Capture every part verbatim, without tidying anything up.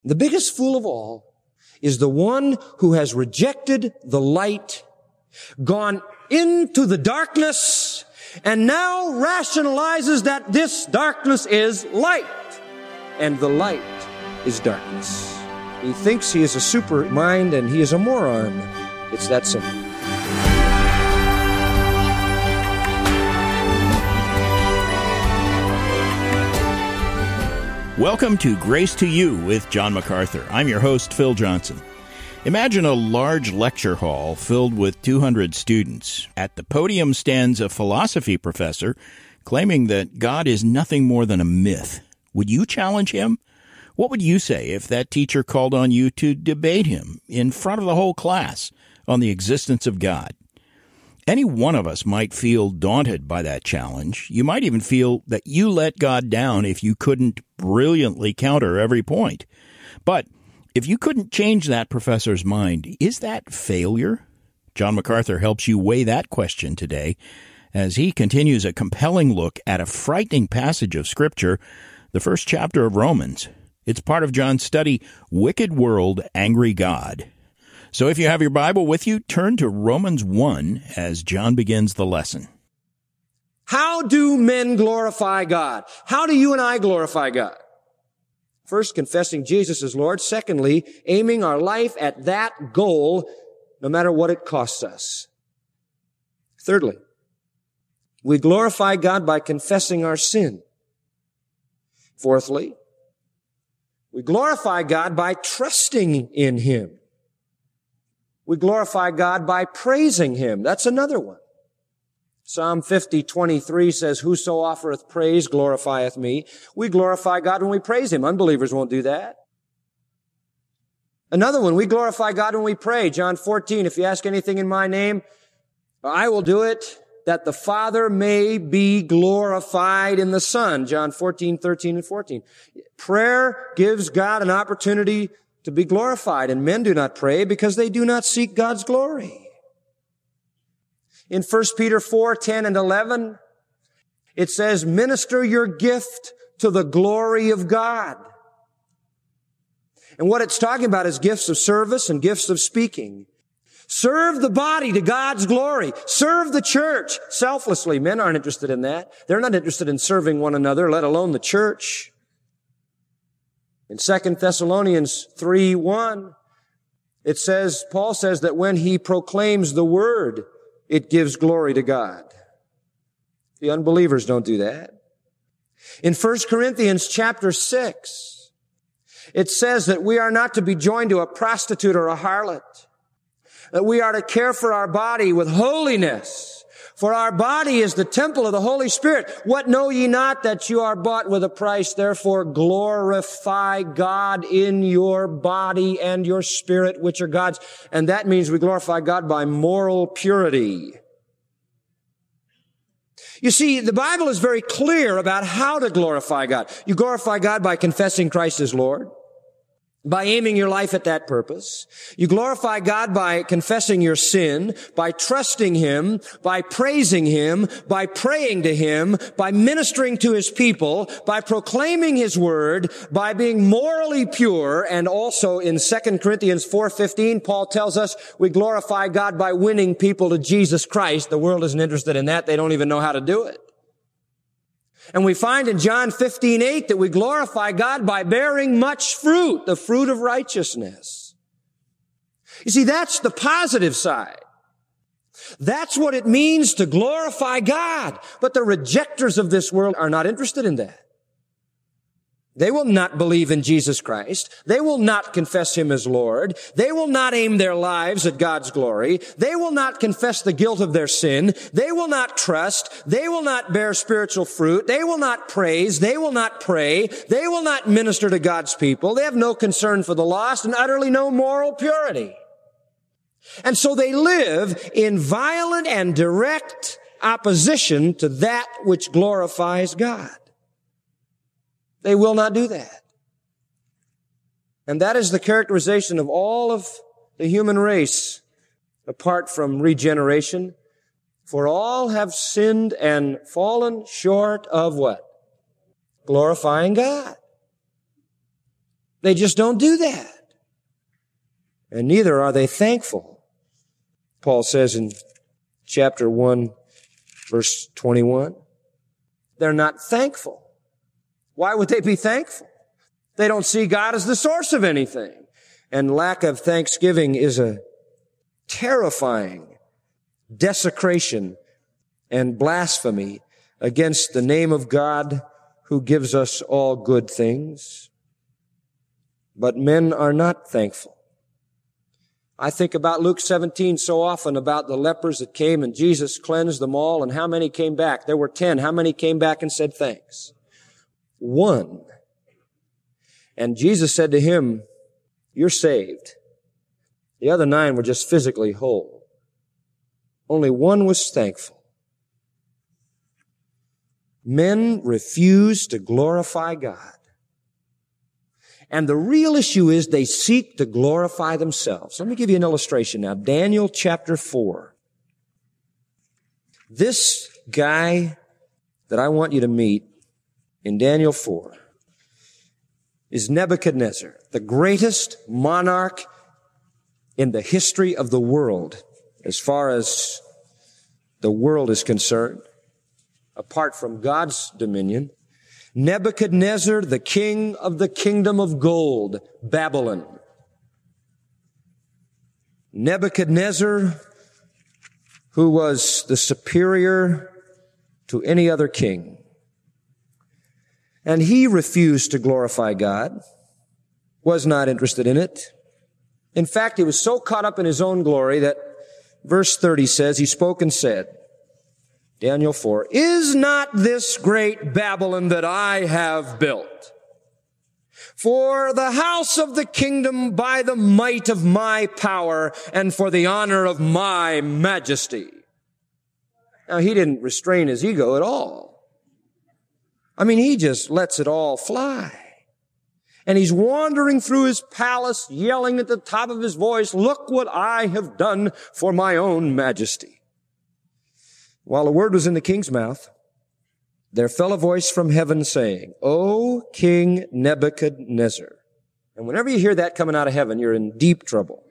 The biggest fool of all is the one who has rejected the light, gone into the darkness, and now rationalizes that this darkness is light, and the light is darkness. He thinks he is a super mind, and he is a moron. It's that simple. Welcome to Grace to You with John MacArthur. I'm your host, Phil Johnson. Imagine a large lecture hall filled with two hundred students. At the podium stands a philosophy professor claiming that God is nothing more than a myth. Would you challenge him? What would you say if that teacher called on you to debate him in front of the whole class on the existence of God? Any one of us might feel daunted by that challenge. You might even feel that you let God down if you couldn't brilliantly counter every point. But if you couldn't change that professor's mind, is that failure? John MacArthur helps you weigh that question today as he continues a compelling look at a frightening passage of Scripture, the first chapter of Romans. It's part of John's study, Wicked World, Angry God. So if you have your Bible with you, turn to Romans one as John begins the lesson. How do men glorify God? How do you and I glorify God? First, confessing Jesus as Lord. Secondly, aiming our life at that goal, no matter what it costs us. Thirdly, we glorify God by confessing our sin. Fourthly, we glorify God by trusting in Him. We glorify God by praising Him. That's another one. Psalm fifty twenty-three says, "Whoso offereth praise glorifieth me." We glorify God when we praise Him. Unbelievers won't do that. Another one, we glorify God when we pray. John fourteen, "If you ask anything in my name, I will do it, that the Father may be glorified in the Son." John fourteen, thirteen, and fourteen. Prayer gives God an opportunity to be glorified, and men do not pray because they do not seek God's glory. In First Peter four, ten and eleven, it says, "Minister your gift to the glory of God." And what it's talking about is gifts of service and gifts of speaking. Serve the body to God's glory. Serve the church selflessly. Men aren't interested in that. They're not interested in serving one another, let alone the church. In Second Thessalonians three, one, it says, Paul says that when he proclaims the word, it gives glory to God. The unbelievers don't do that. In First Corinthians chapter six, it says that we are not to be joined to a prostitute or a harlot, that we are to care for our body with holiness. For our body is the temple of the Holy Spirit. What know ye not, that you are bought with a price? Therefore glorify God in your body and your spirit, which are God's. And that means we glorify God by moral purity. You see, the Bible is very clear about how to glorify God. You glorify God by confessing Christ as Lord, by aiming your life at that purpose. You glorify God by confessing your sin, by trusting Him, by praising Him, by praying to Him, by ministering to His people, by proclaiming His word, by being morally pure. And also in Second Corinthians four fifteen, Paul tells us we glorify God by winning people to Jesus Christ. The world isn't interested in that. They don't even know how to do it. And we find in John fifteen eight that we glorify God by bearing much fruit, the fruit of righteousness. You see, that's the positive side. That's what it means to glorify God. But the rejectors of this world are not interested in that. They will not believe in Jesus Christ. They will not confess Him as Lord. They will not aim their lives at God's glory. They will not confess the guilt of their sin. They will not trust. They will not bear spiritual fruit. They will not praise. They will not pray. They will not minister to God's people. They have no concern for the lost and utterly no moral purity. And so they live in violent and direct opposition to that which glorifies God. They will not do that. And that is the characterization of all of the human race apart from regeneration. For all have sinned and fallen short of what? Glorifying God. They just don't do that. And neither are they thankful. Paul says in chapter one, verse twenty-one, they're not thankful. Why would they be thankful? They don't see God as the source of anything. And lack of thanksgiving is a terrifying desecration and blasphemy against the name of God who gives us all good things. But men are not thankful. I think about Luke seventeen so often, about the lepers that came and Jesus cleansed them all, and how many came back? There were ten. How many came back and said thanks? One. And Jesus said to him, you're saved. The other nine were just physically whole. Only one was thankful. Men refuse to glorify God. And the real issue is they seek to glorify themselves. Let me give you an illustration now. Daniel chapter four. This guy that I want you to meet in Daniel four is Nebuchadnezzar, the greatest monarch in the history of the world, as far as the world is concerned, apart from God's dominion. Nebuchadnezzar, the king of the kingdom of gold, Babylon. Nebuchadnezzar, who was the superior to any other king. And he refused to glorify God, was not interested in it. In fact, he was so caught up in his own glory that verse thirty says, he spoke and said, Daniel four, is not this great Babylon that I have built for the house of the kingdom by the might of my power and for the honor of my majesty? Now, he didn't restrain his ego at all. I mean, he just lets it all fly. And he's wandering through his palace, yelling at the top of his voice, look what I have done for my own majesty. While the word was in the king's mouth, there fell a voice from heaven saying, O King Nebuchadnezzar. And whenever you hear that coming out of heaven, you're in deep trouble.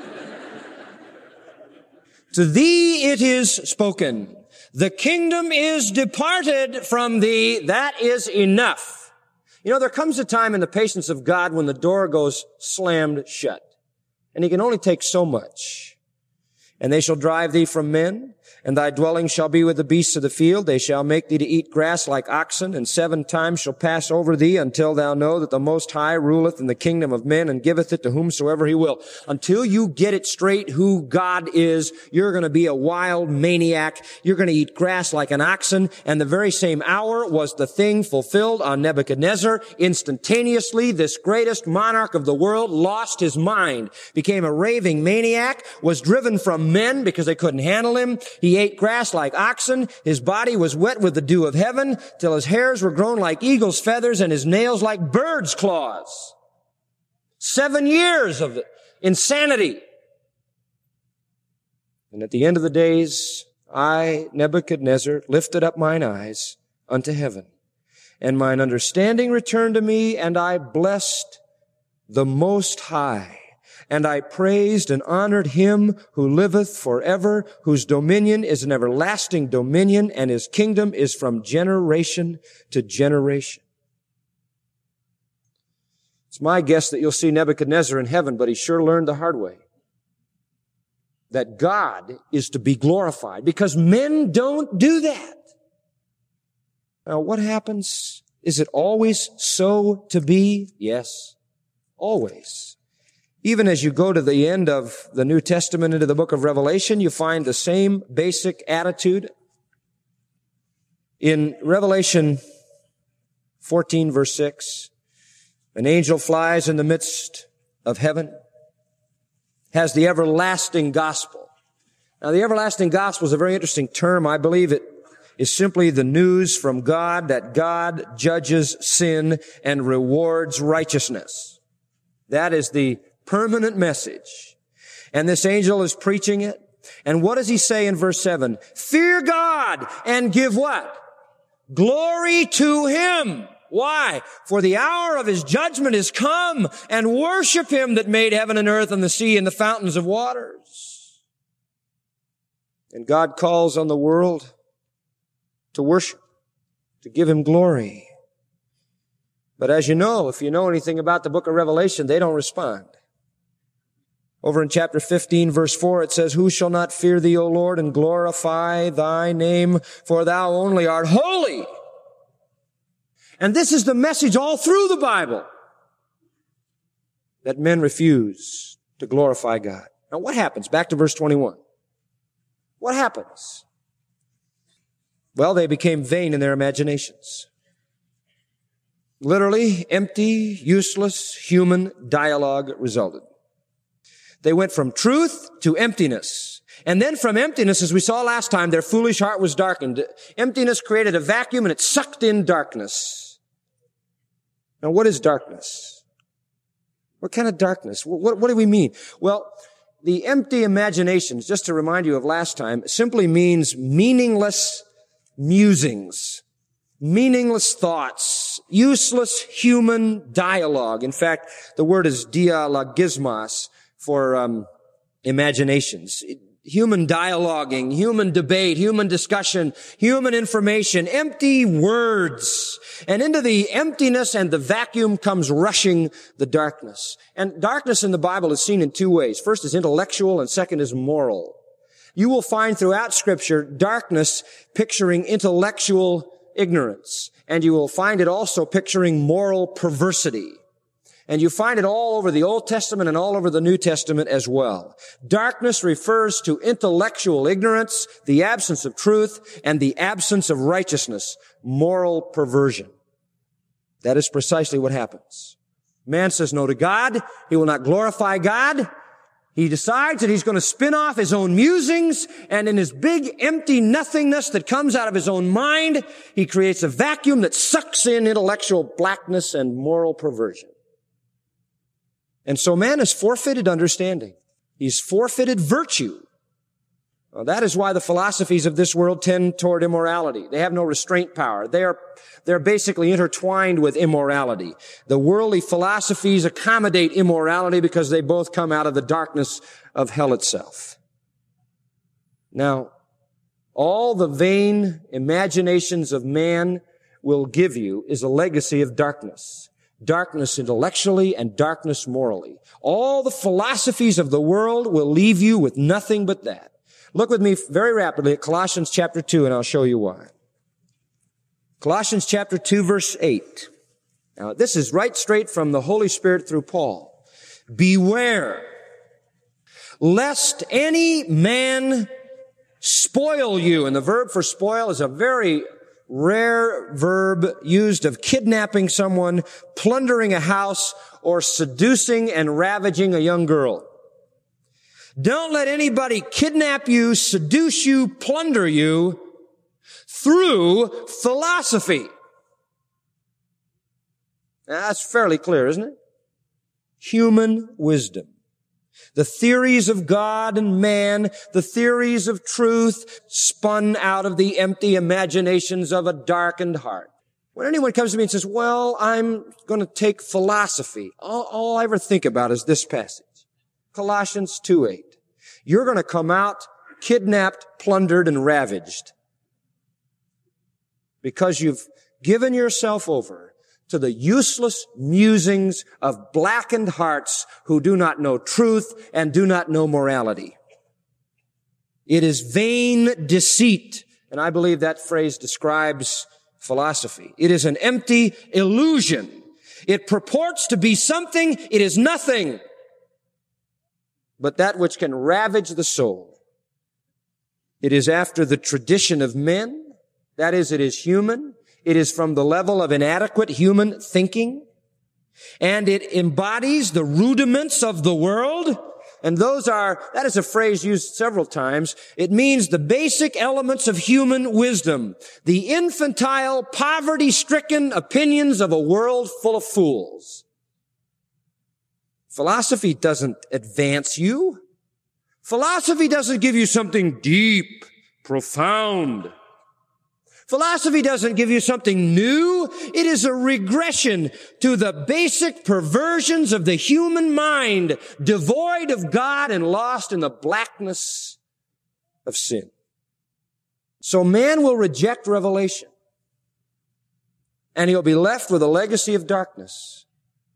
To thee it is spoken, the kingdom is departed from thee. That is enough. You know, there comes a time in the patience of God when the door goes slammed shut, and he can only take so much. And they shall drive thee from men, and thy dwelling shall be with the beasts of the field. They shall make thee to eat grass like oxen, and seven times shall pass over thee until thou know that the Most High ruleth in the kingdom of men and giveth it to whomsoever he will. Until you get it straight who God is, you're going to be a wild maniac. You're going to eat grass like an oxen. And the very same hour was the thing fulfilled on Nebuchadnezzar. Instantaneously, this greatest monarch of the world lost his mind, became a raving maniac, was driven from men because they couldn't handle him. He ate grass like oxen. His body was wet with the dew of heaven till his hairs were grown like eagle's feathers and his nails like bird's claws. Seven years of insanity. And at the end of the days, I, Nebuchadnezzar, lifted up mine eyes unto heaven, and mine understanding returned to me, and I blessed the Most High. And I praised and honored him who liveth forever, whose dominion is an everlasting dominion, and his kingdom is from generation to generation. It's my guess that you'll see Nebuchadnezzar in heaven, but he sure learned the hard way that God is to be glorified, because men don't do that. Now, what happens? Is it always so to be? Yes, always. Even as you go to the end of the New Testament into the book of Revelation, you find the same basic attitude. In Revelation fourteen, verse six, an angel flies in the midst of heaven, has the everlasting gospel. Now, the everlasting gospel is a very interesting term. I believe it is simply the news from God that God judges sin and rewards righteousness. That is the permanent message. And this angel is preaching it. And what does he say in verse seven? Fear God and give what? Glory to him. Why? For the hour of his judgment is come, and worship him that made heaven and earth and the sea and the fountains of waters. And God calls on the world to worship, to give him glory. But as you know, if you know anything about the book of Revelation, they don't respond. Over in chapter fifteen, verse four, it says, who shall not fear thee, O Lord, and glorify thy name, for thou only art holy. And this is the message all through the Bible, that men refuse to glorify God. Now what happens? Back to verse twenty-one. What happens? Well, they became vain in their imaginations. Literally, empty, useless, human dialogue resulted. They went from truth to emptiness. And then from emptiness, as we saw last time, their foolish heart was darkened. Emptiness created a vacuum and it sucked in darkness. Now, what is darkness? What kind of darkness? What, what do we mean? Well, the empty imaginations, just to remind you of last time, simply means meaningless musings, meaningless thoughts, useless human dialogue. In fact, the word is dialogismos for um, imaginations. Human dialoguing, human debate, human discussion, human information, empty words. And into the emptiness and the vacuum comes rushing the darkness. And darkness in the Bible is seen in two ways. First is intellectual and second is moral. You will find throughout Scripture darkness picturing intellectual ignorance. And you will find it also picturing moral perversity. And you find it all over the Old Testament and all over the New Testament as well. Darkness refers to intellectual ignorance, the absence of truth, and the absence of righteousness, moral perversion. That is precisely what happens. Man says no to God. He will not glorify God. He decides that he's going to spin off his own musings, and in his big empty nothingness that comes out of his own mind, he creates a vacuum that sucks in intellectual blackness and moral perversion. And so man has forfeited understanding. He's forfeited virtue. Well, that is why the philosophies of this world tend toward immorality. They have no restraint power. They are, they're basically intertwined with immorality. The worldly philosophies accommodate immorality because they both come out of the darkness of hell itself. Now, all the vain imaginations of man will give you is a legacy of darkness. Darkness intellectually and darkness morally. All the philosophies of the world will leave you with nothing but that. Look with me very rapidly at Colossians chapter two, and I'll show you why. Colossians chapter two, verse eight. Now, this is right straight from the Holy Spirit through Paul. Beware, lest any man spoil you. And the verb for spoil is a very rare verb used of kidnapping someone, plundering a house, or seducing and ravaging a young girl. Don't let anybody kidnap you, seduce you, plunder you through philosophy. Now, that's fairly clear, isn't it? Human wisdom. The theories of God and man, the theories of truth spun out of the empty imaginations of a darkened heart. When anyone comes to me and says, well, I'm going to take philosophy, all, all I ever think about is this passage. Colossians two eight. You're going to come out kidnapped, plundered, and ravaged because you've given yourself over to the useless musings of blackened hearts who do not know truth and do not know morality. It is vain deceit, and I believe that phrase describes philosophy. It is an empty illusion. It purports to be something, it is nothing, but that which can ravage the soul. It is after the tradition of men, that is, it is human. It is from the level of inadequate human thinking, and it embodies the rudiments of the world. And those are, that is a phrase used several times. It means the basic elements of human wisdom, the infantile, poverty-stricken opinions of a world full of fools. Philosophy doesn't advance you. Philosophy doesn't give you something deep, profound. Philosophy doesn't give you something new. It is a regression to the basic perversions of the human mind, devoid of God and lost in the blackness of sin. So man will reject revelation, and he'll be left with a legacy of darkness.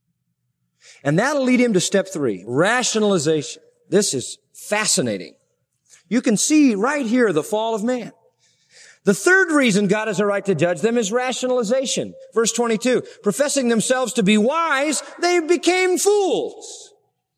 And that'll lead him to step three, rationalization. This is fascinating. You can see right here the fall of man. The third reason God has a right to judge them is rationalization. Verse twenty-two, professing themselves to be wise, they became fools.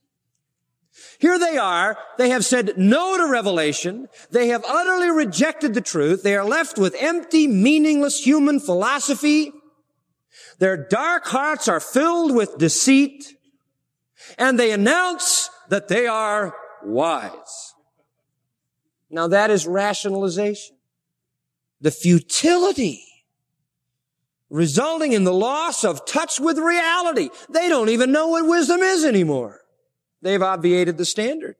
Here they are. They have said no to revelation. They have utterly rejected the truth. They are left with empty, meaningless human philosophy. Their dark hearts are filled with deceit, and they announce that they are wise. Now that is rationalization. The futility resulting in the loss of touch with reality. They don't even know what wisdom is anymore. They've obviated the standard.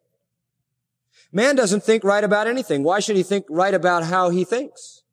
Man doesn't think right about anything. Why should he think right about how he thinks?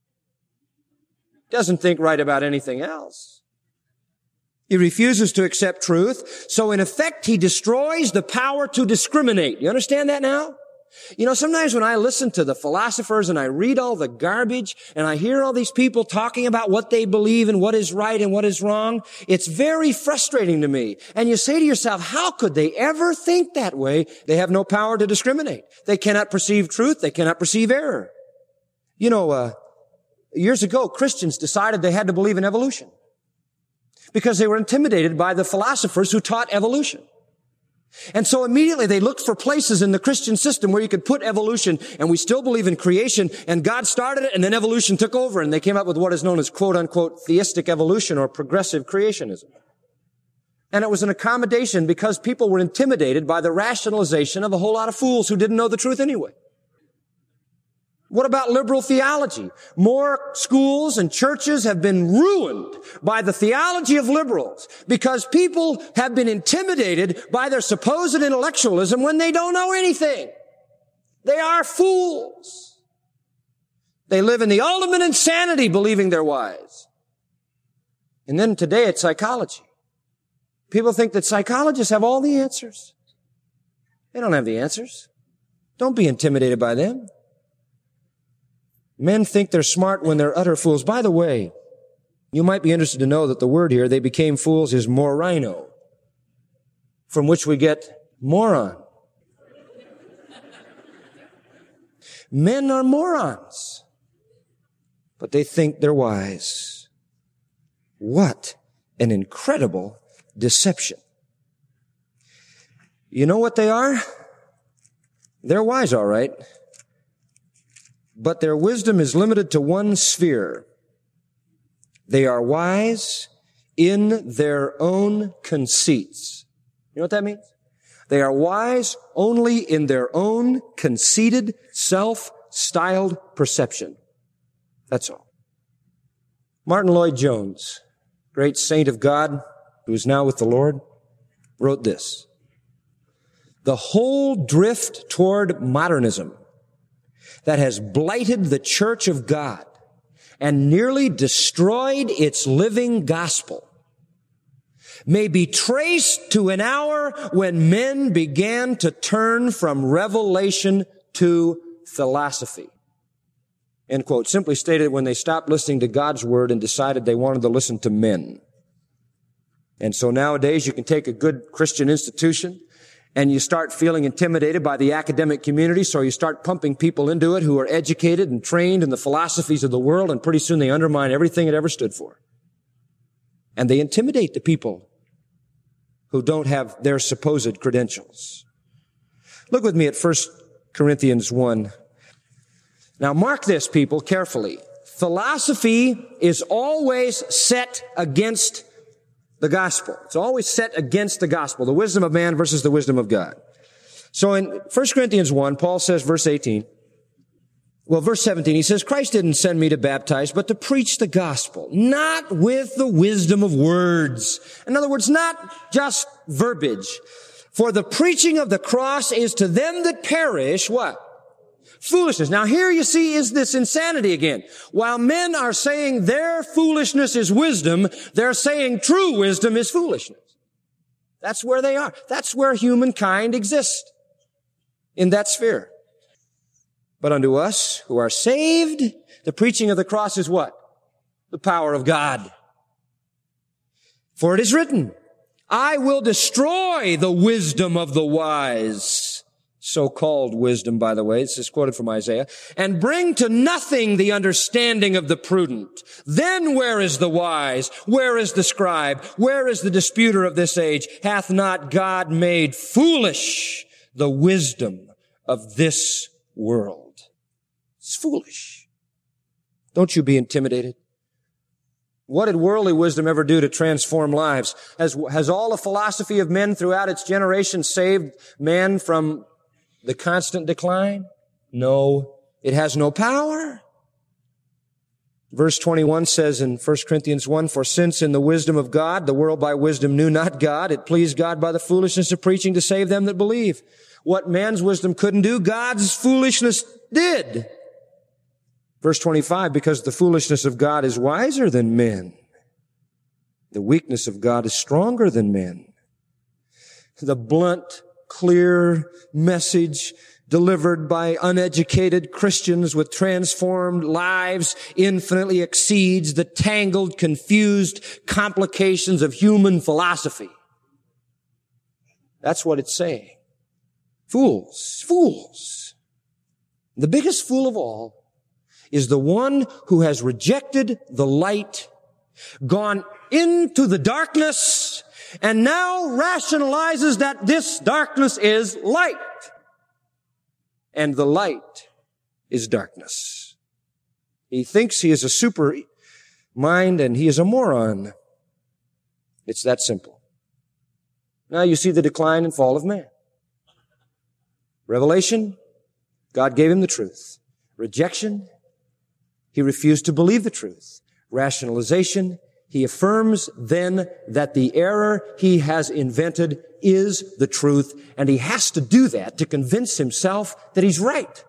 Doesn't think right about anything else. He refuses to accept truth. So in effect, he destroys the power to discriminate. You understand that now? You know, sometimes when I listen to the philosophers and I read all the garbage and I hear all these people talking about what they believe and what is right and what is wrong, it's very frustrating to me. And you say to yourself, how could they ever think that way? They have no power to discriminate. They cannot perceive truth. They cannot perceive error. You know, uh, years ago, Christians decided they had to believe in evolution because they were intimidated by the philosophers who taught evolution. And so immediately they looked for places in the Christian system where you could put evolution, and we still believe in creation, and God started it, and then evolution took over, and they came up with what is known as quote-unquote theistic evolution or progressive creationism. And it was an accommodation because people were intimidated by the rationalization of a whole lot of fools who didn't know the truth anyway. What about liberal theology? More schools and churches have been ruined by the theology of liberals because people have been intimidated by their supposed intellectualism when they don't know anything. They are fools. They live in the ultimate insanity believing they're wise. And then today it's psychology. People think that psychologists have all the answers. They don't have the answers. Don't be intimidated by them. Men think they're smart when they're utter fools. By the way, you might be interested to know that the word here, they became fools, is morino, from which we get moron. Men are morons, but they think they're wise. What an incredible deception. You know what they are? They're wise, all right. But their wisdom is limited to one sphere. They are wise in their own conceits. You know what that means? They are wise only in their own conceited, self-styled perception. That's all. Martin Lloyd-Jones, great saint of God who is now with the Lord, wrote this: the whole drift toward modernism that has blighted the church of God and nearly destroyed its living gospel may be traced to an hour when men began to turn from revelation to philosophy. End quote. Simply stated, when they stopped listening to God's word and decided they wanted to listen to men. And so nowadays you can take a good Christian institution and you start feeling intimidated by the academic community, so you start pumping people into it who are educated and trained in the philosophies of the world, and pretty soon they undermine everything it ever stood for. And they intimidate the people who don't have their supposed credentials. Look with me at First Corinthians one. Now mark this, people, carefully. Philosophy is always set against the gospel. It's always set against the gospel, the wisdom of man versus the wisdom of God. So in First Corinthians one, Paul says, verse eighteen, well, verse seventeen, he says, Christ didn't send me to baptize, but to preach the gospel, not with the wisdom of words. In other words, not just verbiage. For the preaching of the cross is to them that perish, what? Foolishness. Now here you see is this insanity again. While men are saying their foolishness is wisdom, they're saying true wisdom is foolishness. That's where they are. That's where humankind exists, in that sphere. But unto us who are saved, the preaching of the cross is what? The power of God. For it is written, I will destroy the wisdom of the wise. So-called wisdom, by the way. This is quoted from Isaiah. And bring to nothing the understanding of the prudent. Then where is the wise? Where is the scribe? Where is the disputer of this age? Hath not God made foolish the wisdom of this world? It's foolish. Don't you be intimidated. What did worldly wisdom ever do to transform lives? Has, has all the philosophy of men throughout its generation saved man from the constant decline? No, it has no power. Verse twenty-one says in First Corinthians one, for since in the wisdom of God, the world by wisdom knew not God, it pleased God by the foolishness of preaching to save them that believe. What man's wisdom couldn't do, God's foolishness did. Verse twenty-five, because the foolishness of God is wiser than men. The weakness of God is stronger than men. The blunt, clear message delivered by uneducated Christians with transformed lives infinitely exceeds the tangled, confused complications of human philosophy. That's what it's saying. Fools, fools. The biggest fool of all is the one who has rejected the light, gone into the darkness, and now rationalizes that this darkness is light. And the light is darkness. He thinks he is a super mind and he is a moron. It's that simple. Now you see the decline and fall of man. Revelation, God gave him the truth. Rejection, he refused to believe the truth. Rationalization, he affirms then that the error he has invented is the truth, and he has to do that to convince himself that he's right.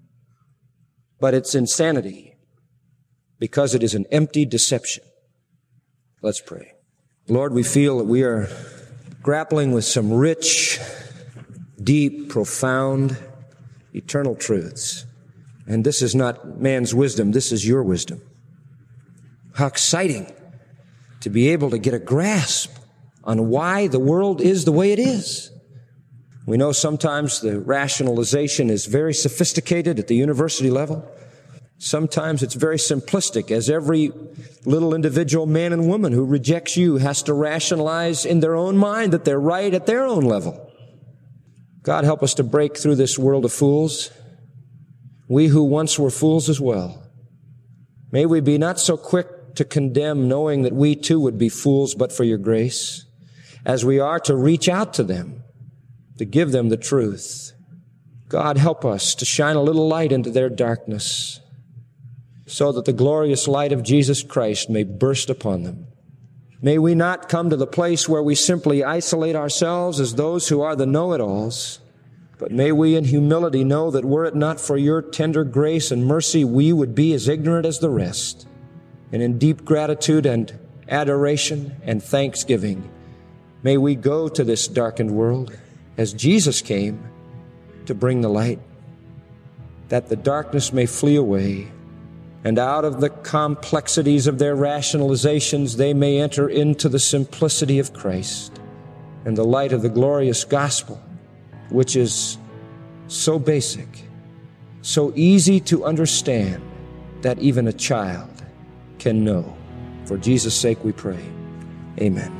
But it's insanity because it is an empty deception. Let's pray. Lord, we feel that we are grappling with some rich, deep, profound, eternal truths. And this is not man's wisdom, this is your wisdom. How exciting to be able to get a grasp on why the world is the way it is. We know sometimes the rationalization is very sophisticated at the university level. Sometimes it's very simplistic, as every little individual man and woman who rejects you has to rationalize in their own mind that they're right at their own level. God, help us to break through this world of fools. We who once were fools as well. May we be not so quick to condemn, knowing that we too would be fools but for your grace, as we are to reach out to them, to give them the truth. God, help us to shine a little light into their darkness so that the glorious light of Jesus Christ may burst upon them. May we not come to the place where we simply isolate ourselves as those who are the know-it-alls, but may we in humility know that were it not for your tender grace and mercy, we would be as ignorant as the rest. And in deep gratitude and adoration and thanksgiving, may we go to this darkened world as Jesus came to bring the light, that the darkness may flee away, and out of the complexities of their rationalizations they may enter into the simplicity of Christ and the light of the glorious gospel, which is so basic, so easy to understand that even a child can know. For Jesus' sake we pray. Amen.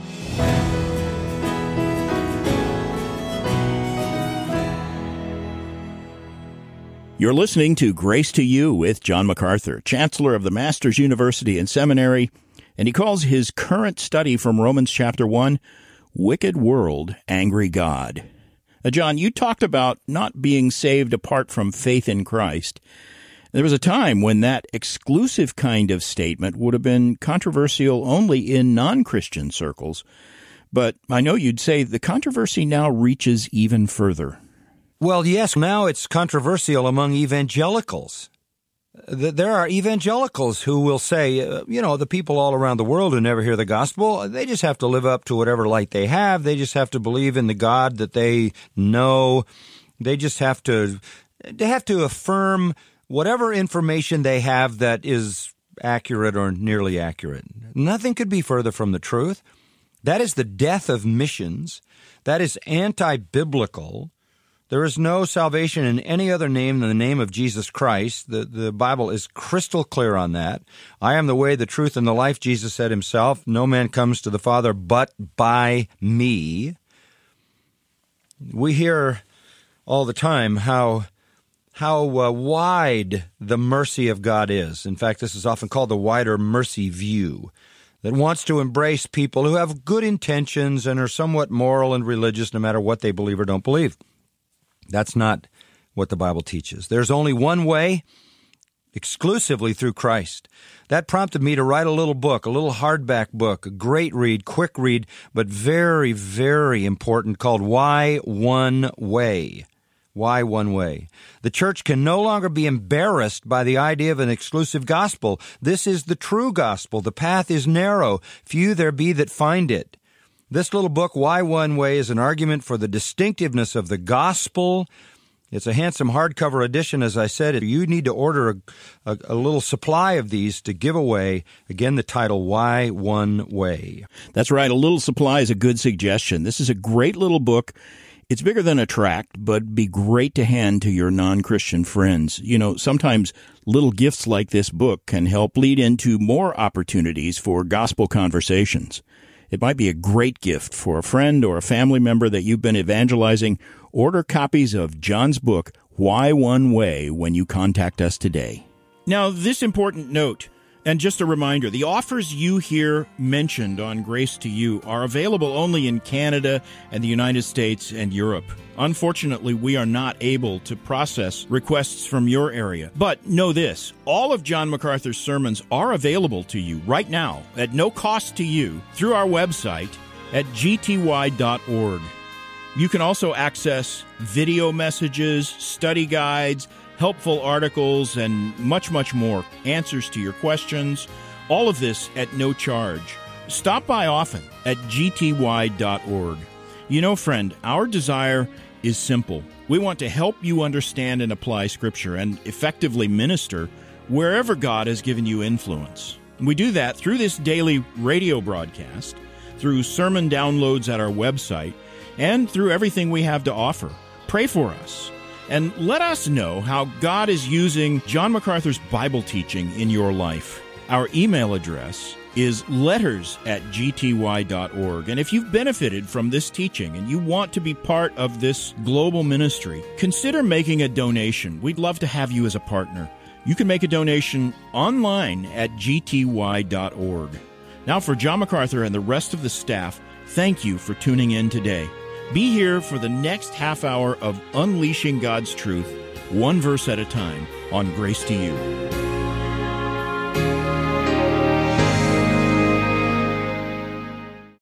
You're listening to Grace to You with John MacArthur, Chancellor of the Masters University and Seminary, and he calls his current study from Romans chapter one, Wicked World, Angry God. Now, John, you talked about not being saved apart from faith in Christ. There was a time when that exclusive kind of statement would have been controversial only in non-Christian circles, but I know you'd say the controversy now reaches even further. Well, yes, now it's controversial among evangelicals. There are evangelicals who will say, uh, you know, the people all around the world who never hear the gospel, they just have to live up to whatever light they have. They just have to believe in the God that they know. They just have to, they have to affirm whatever information they have that is accurate or nearly accurate. Nothing could be further from the truth. That is the death of missions. That is anti-biblical. There is no salvation in any other name than the name of Jesus Christ. The, the Bible is crystal clear on that. I am the way, the truth, and the life, Jesus said himself. No man comes to the Father but by me. We hear all the time how, how uh, wide the mercy of God is. In fact, this is often called the wider mercy view, that wants to embrace people who have good intentions and are somewhat moral and religious no matter what they believe or don't believe. That's not what the Bible teaches. There's only one way, exclusively through Christ. That prompted me to write a little book, a little hardback book, a great read, quick read, but very, very important, called Why One Way? Why One Way? The church can no longer be embarrassed by the idea of an exclusive gospel. This is the true gospel. The path is narrow. Few there be that find it. This little book, Why One Way, is an argument for the distinctiveness of the gospel. It's a handsome hardcover edition, as I said. You need to order a, a, a little supply of these to give away. Again, the title, Why One Way. That's right. A little supply is a good suggestion. This is a great little book. It's bigger than a tract, but be great to hand to your non-Christian friends. You know, sometimes little gifts like this book can help lead into more opportunities for gospel conversations. It might be a great gift for a friend or a family member that you've been evangelizing. Order copies of John's book, Why One Way, when you contact us today. Now, this important note, and just a reminder, the offers you hear mentioned on Grace to You are available only in Canada and the United States and Europe. Unfortunately, we are not able to process requests from your area. But know this, all of John MacArthur's sermons are available to you right now at no cost to you through our website at g t y dot org. You can also access video messages, study guides, helpful articles, and much, much more, answers to your questions, all of this at no charge. Stop by often at g t y dot org. You know, friend, our desire is simple. We want to help you understand and apply Scripture and effectively minister wherever God has given you influence. We do that through this daily radio broadcast, through sermon downloads at our website, and through everything we have to offer. Pray for us, and let us know how God is using John MacArthur's Bible teaching in your life. Our email address is letters at g t y dot org. And if you've benefited from this teaching and you want to be part of this global ministry, consider making a donation. We'd love to have you as a partner. You can make a donation online at g t y dot org. Now, for John MacArthur and the rest of the staff, thank you for tuning in today. Be here for the next half hour of Unleashing God's Truth, one verse at a time, on Grace to You.